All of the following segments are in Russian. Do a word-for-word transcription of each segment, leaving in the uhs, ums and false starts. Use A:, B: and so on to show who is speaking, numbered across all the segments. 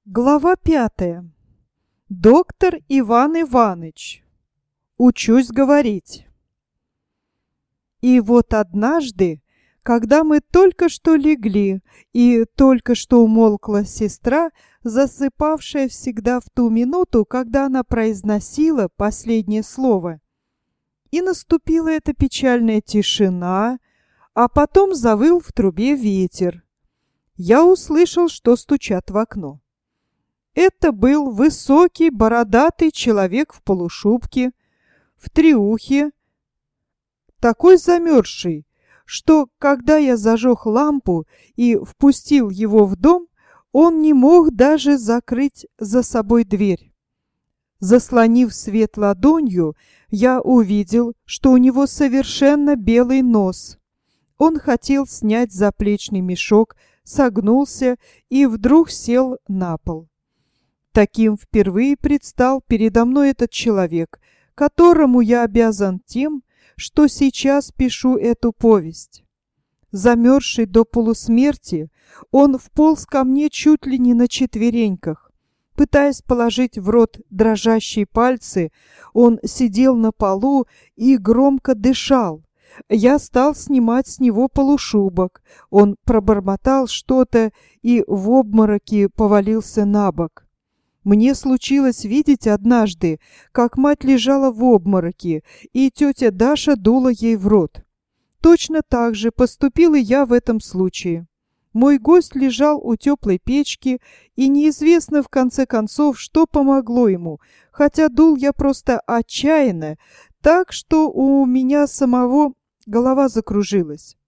A: Глава пятая. Доктор Иван Иваныч. Учусь говорить. И вот однажды, когда мы только что легли, и только что умолкла сестра, засыпавшая всегда в ту минуту, когда она произносила последнее слово, и наступила эта печальная тишина, а потом завыл в трубе ветер, я услышал, что стучат в окно. Это был высокий, бородатый человек в полушубке, в триухе, такой замерзший, что, когда я зажег лампу и впустил его в дом, он не мог даже закрыть за собой дверь. Заслонив свет ладонью, я увидел, что у него совершенно белый нос. Он хотел снять заплечный мешок, согнулся и вдруг сел на пол. Таким впервые предстал передо мной этот человек, которому я обязан тем, что сейчас пишу эту повесть. Замерзший до полусмерти, он вполз ко мне чуть ли не на четвереньках. Пытаясь положить в рот дрожащие пальцы, он сидел на полу и громко дышал. Я стал снимать с него полушубок. Он пробормотал что-то и в обмороке повалился на бок. Мне случилось видеть однажды, как мать лежала в обмороке, и тетя Даша дула ей в рот. Точно так же поступил и я в этом случае. Мой гость лежал у теплой печки, и неизвестно в конце концов, что помогло ему, хотя дул я просто отчаянно, так что у меня самого голова закружилась.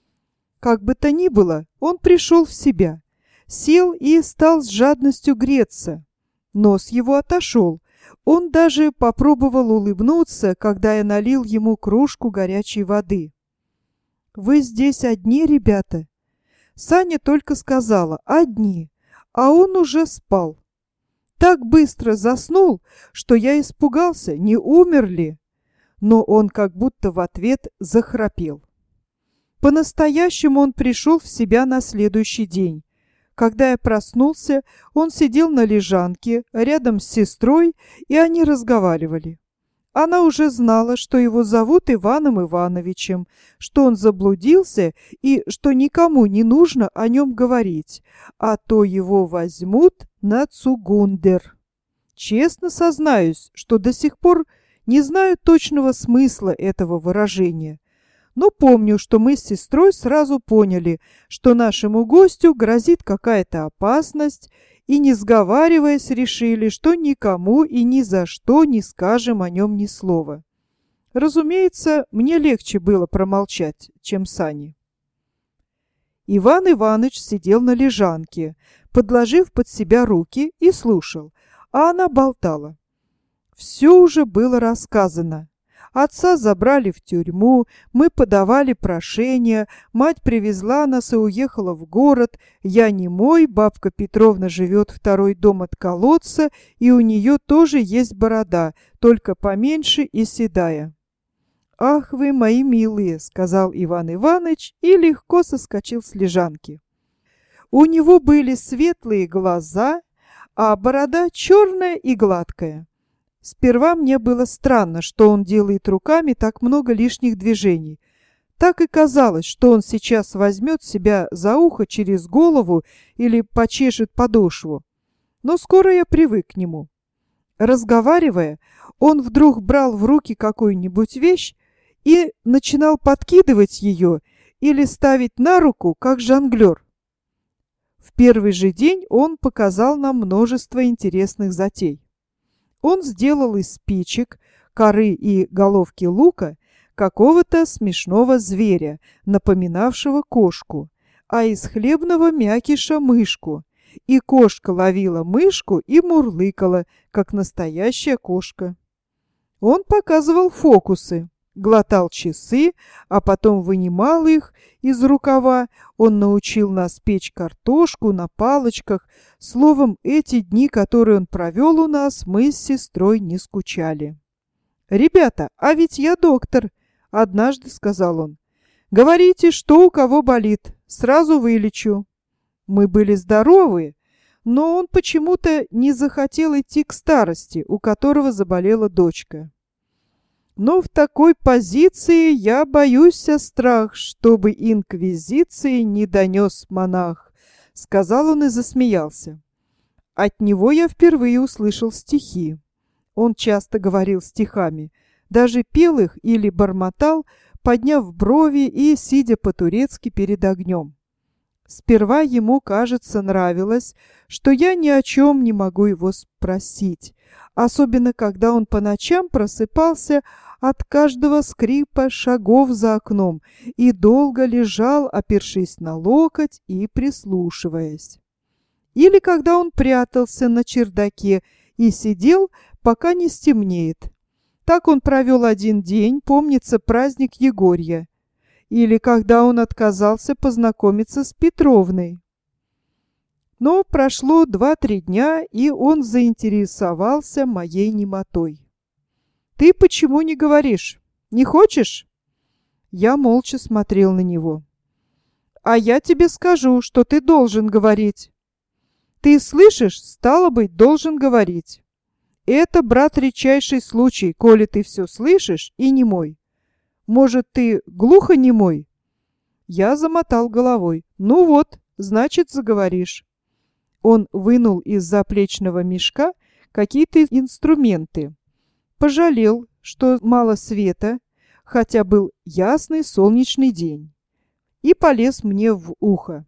A: Как бы то ни было, он пришел в себя, сел и стал с жадностью греться. Нос его отошел. Он даже попробовал улыбнуться, когда я налил ему кружку горячей воды. «Вы здесь одни, ребята?» Саня только сказала «одни», а он уже спал. Так быстро заснул, что я испугался, не умер ли. Но он как будто в ответ захрапел. По-настоящему он пришел в себя на следующий день. Когда я проснулся, он сидел на лежанке рядом с сестрой, и они разговаривали. Она уже знала, что его зовут Иваном Ивановичем, что он заблудился и что никому не нужно о нем говорить, а то его возьмут на цугундер. Честно сознаюсь, что до сих пор не знаю точного смысла этого выражения. Но помню, что мы с сестрой сразу поняли, что нашему гостю грозит какая-то опасность, и, не сговариваясь, решили, что никому и ни за что не скажем о нем ни слова. Разумеется, мне легче было промолчать, чем Сане. Иван Иваныч сидел на лежанке, подложив под себя руки, и слушал, а она болтала. Все уже было рассказано. Отца забрали в тюрьму, мы подавали прошение, мать привезла нас и уехала в город, я немой, бабка Петровна живет второй дом от колодца, и у нее тоже есть борода, только поменьше и седая. «Ах вы, мои милые!» — сказал Иван Иваныч и легко соскочил с лежанки. У него были светлые глаза, а борода черная и гладкая. Сперва мне было странно, что он делает руками так много лишних движений. Так и казалось, что он сейчас возьмет себя за ухо через голову или почешет подошву. Но скоро я привык к нему. Разговаривая, он вдруг брал в руки какую-нибудь вещь и начинал подкидывать ее или ставить на руку, как жонглер. В первый же день он показал нам множество интересных затей. Он сделал из спичек, коры и головки лука какого-то смешного зверя, напоминавшего кошку, а из хлебного мякиша мышку. И кошка ловила мышку и мурлыкала, как настоящая кошка. Он показывал фокусы, глотал часы, а потом вынимал их из рукава. Он научил нас печь картошку на палочках. Словом, эти дни, которые он провел у нас, мы с сестрой не скучали. «Ребята, а ведь я доктор», — однажды сказал он. «Говорите, что у кого болит, сразу вылечу». Мы были здоровы, но он почему-то не захотел идти к старости, у которого заболела дочка. Но в такой позиции я боюсь, страх, чтобы инквизиции не донес монах, — сказал он и засмеялся. От него я впервые услышал стихи. Он часто говорил стихами, даже пел их или бормотал, подняв брови и сидя по-турецки перед огнем. Сперва ему, кажется, нравилось, что я ни о чем не могу его спросить, особенно когда он по ночам просыпался от каждого скрипа шагов за окном и долго лежал, опершись на локоть и прислушиваясь. Или когда он прятался на чердаке и сидел, пока не стемнеет. Так он провел один день, помнится, праздник Егорья. Или когда он отказался познакомиться с Петровной. Но прошло два-три дня, и он заинтересовался моей немотой. «Ты почему не говоришь? Не хочешь?» Я молча смотрел на него. «А я тебе скажу, что ты должен говорить. Ты слышишь, стало быть, должен говорить. Это, брат, редчайший случай, коли ты все слышишь и немой. Может, ты глухонемой?» Я замотал головой. «Ну вот, значит, заговоришь». Он вынул из заплечного мешка какие-то инструменты. Пожалел, что мало света, хотя был ясный солнечный день, и полез мне в ухо.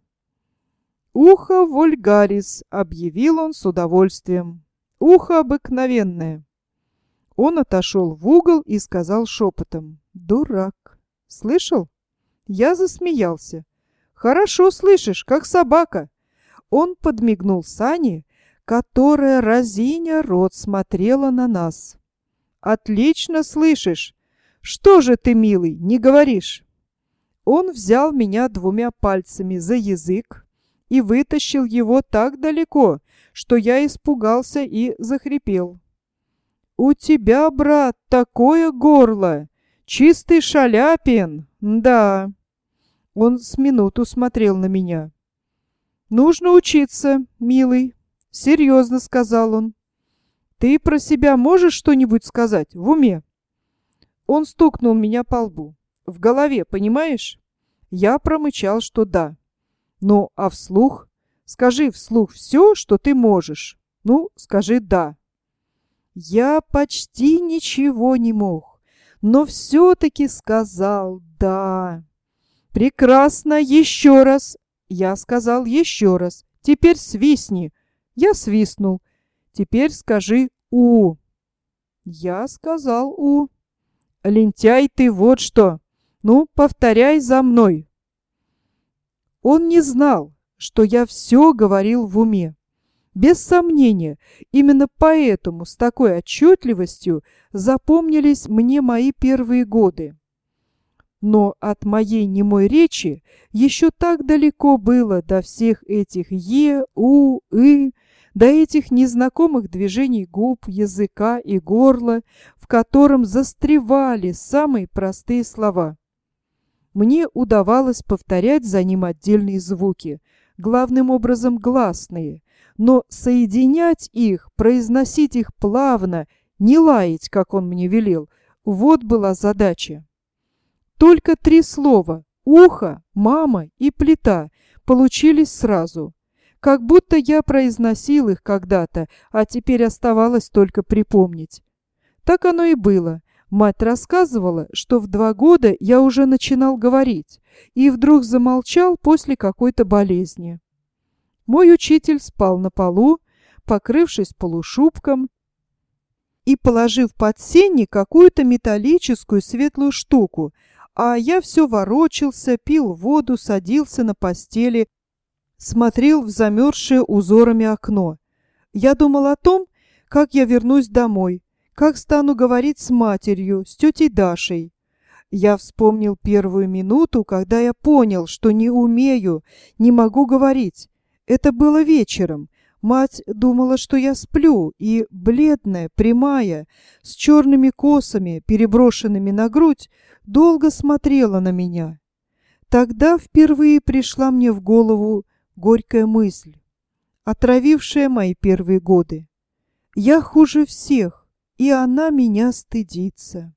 A: «Ухо вульгарис», — объявил он с удовольствием. «Ухо обыкновенное». Он отошел в угол и сказал шепотом: «Дурак! Слышал?» Я засмеялся. «Хорошо слышишь, как собака». Он подмигнул Сане, которая, разиня рот, смотрела на нас. «Отлично слышишь! Что же ты, милый, не говоришь?» Он взял меня двумя пальцами за язык и вытащил его так далеко, что я испугался и захрипел. «У тебя, брат, такое горло! Чистый Шаляпин! Да!» Он с минуту смотрел на меня. «Нужно учиться, милый», — серьезно сказал он. «Ты про себя можешь что-нибудь сказать в уме?» Он стукнул меня по лбу. «В голове, понимаешь?» Я промычал, что да. «Ну, а вслух? Скажи вслух все, что ты можешь. Ну, скажи «да». Я почти ничего не мог, но все-таки сказал «да». «Прекрасно, еще раз!» Я сказал еще раз. «Теперь свистни!» Я свистнул. «Теперь скажи «у». Я сказал «у». «Лентяй ты, вот что! Ну, повторяй за мной!» Он не знал, что я все говорил в уме. Без сомнения, именно поэтому с такой отчетливостью запомнились мне мои первые годы. Но от моей немой речи еще так далеко было до всех этих «е», «у», «ы», до этих незнакомых движений губ, языка и горла, в котором застревали самые простые слова. Мне удавалось повторять за ним отдельные звуки, главным образом гласные, но соединять их, произносить их плавно, не лаять, как он мне велел, вот была задача. Только три слова «ухо», «мама» и «плита» получились сразу, как будто я произносил их когда-то, а теперь оставалось только припомнить. Так оно и было. Мать рассказывала, что в два года я уже начинал говорить, и вдруг замолчал после какой-то болезни. Мой учитель спал на полу, покрывшись полушубком и положив под сенник какую-то металлическую светлую штуку, а я все ворочался, пил воду, садился на постели, смотрел в замерзшее узорами окно. Я думал о том, как я вернусь домой, как стану говорить с матерью, с тетей Дашей. Я вспомнил первую минуту, когда я понял, что не умею, не могу говорить. Это было вечером. Мать думала, что я сплю, и, бледная, прямая, с черными косами, переброшенными на грудь, долго смотрела на меня. Тогда впервые пришла мне в голову горькая мысль. отравившая мои первые годы. Я хуже всех, и она меня стыдится.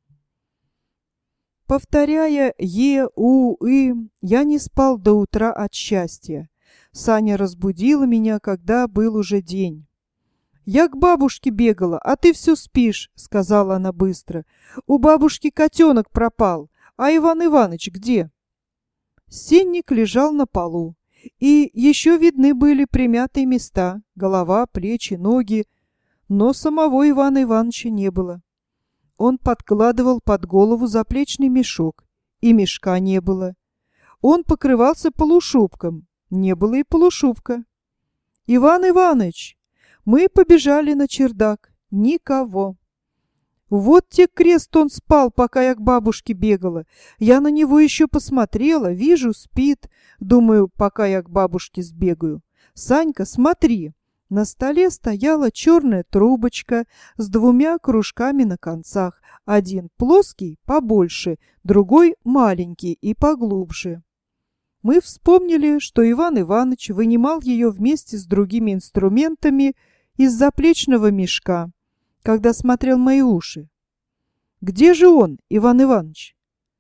A: Повторяя «е», «у», «и», я не спал до утра от счастья. Саня разбудила меня, когда был уже день. «Я к бабушке бегала, а ты все спишь», — сказала она быстро. «У бабушки котенок пропал, а Иван Иваныч где?» Сенник лежал на полу, и еще видны были примятые места, голова, плечи, ноги, но самого Ивана Ивановича не было. Он подкладывал под голову заплечный мешок, и мешка не было. Он покрывался полушубком, не было и полушубка. «Иван Иваныч!» Мы побежали на чердак. Никого. Вот те крест он спал, пока я к бабушке бегала. Я на него еще посмотрела, вижу, спит. Думаю, пока я к бабушке сбегаю. Санька, смотри. На столе стояла черная трубочка с двумя кружками на концах. Один плоский, побольше, другой маленький и поглубже. Мы вспомнили, что Иван Иванович вынимал ее вместе с другими инструментами из заплечного мешка, когда смотрел мои уши. Где же он, Иван Иванович?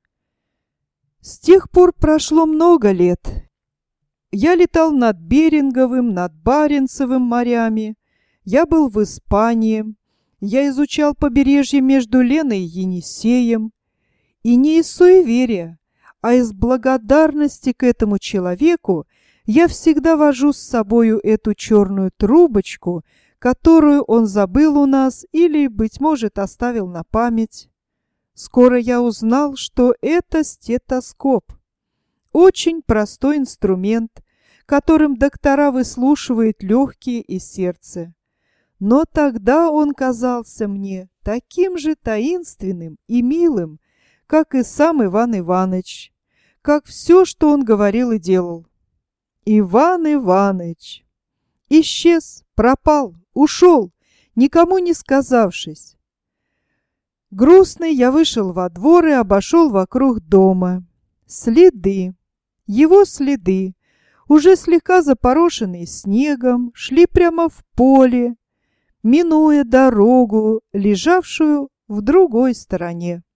A: С тех пор прошло много лет. Я летал над Беринговым, над Баренцевым морями. Я был в Испании. Я изучал побережье между Леной и Енисеем. И не из суеверия, а из благодарности к этому человеку я всегда вожу с собою эту черную трубочку, которую он забыл у нас или, быть может, оставил на память. Скоро я узнал, что это стетоскоп. Очень простой инструмент, которым доктора выслушивают легкие и сердце. Но тогда он казался мне таким же таинственным и милым, как и сам Иван Иваныч, как все, что он говорил и делал. Иван Иваныч исчез, пропал, ушел, никому не сказавшись. Грустный я вышел во двор и обошел вокруг дома. Следы, его следы, уже слегка запорошенные снегом, шли прямо в поле, минуя дорогу, лежавшую в другой стороне.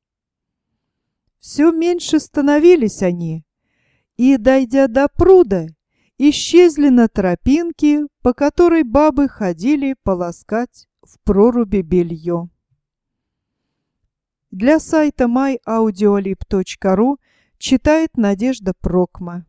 A: Все меньше становились они, и, дойдя до пруда, исчезли на тропинке, по которой бабы ходили полоскать в проруби белье. Для сайта май аудиолиб точка ру читает Надежда Прокма.